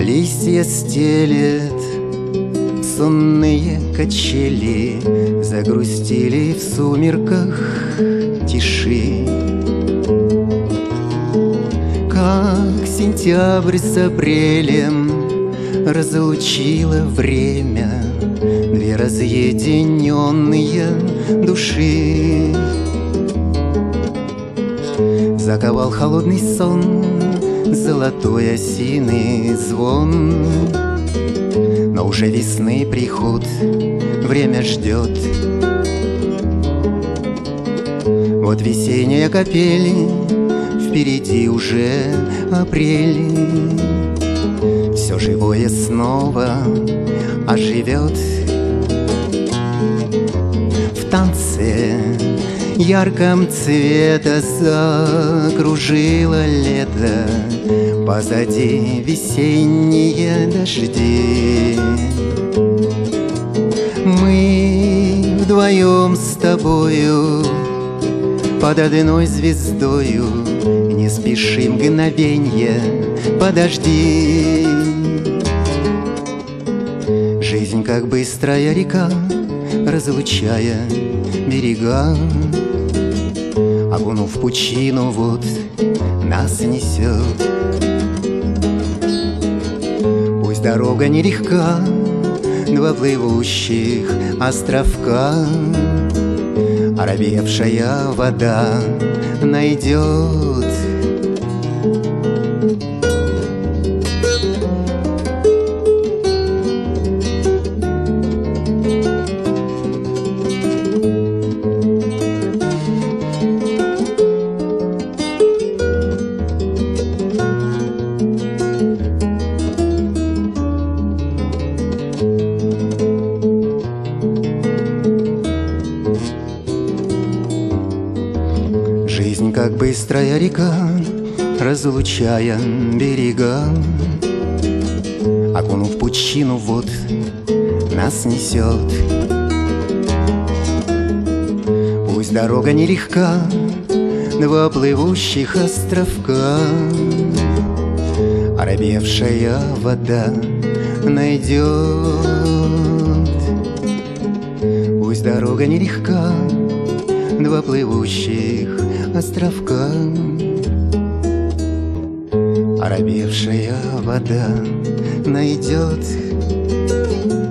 Листья стелет сонные качели, загрустили в сумерках тиши. Как сентябрь с апрелем разлучило время две разъединенные души. Заковал холодный сон золотой осиный звон, но уже весны приход время ждет. Вот весенняя капель, впереди уже апрель. Все живое снова оживет. В танце ярком цвета закружило лето, позади весенние дожди. Мы вдвоем с тобою под одной звездою, не спеши мгновенье, подожди. Жизнь как быстрая река, разлучая берега, окунув в пучину, вот нас несет. Пусть дорога нелегка, два плывущих островка, оробевшая вода найдет. Жизнь как быстрая река, разлучая берега, окунув в пучину, вот нас несет. Пусть дорога нелегка, два плывущих островка, оробевшая вода найдет. Пусть дорога нелегка, два плывущих островка, оробевшая вода найдет.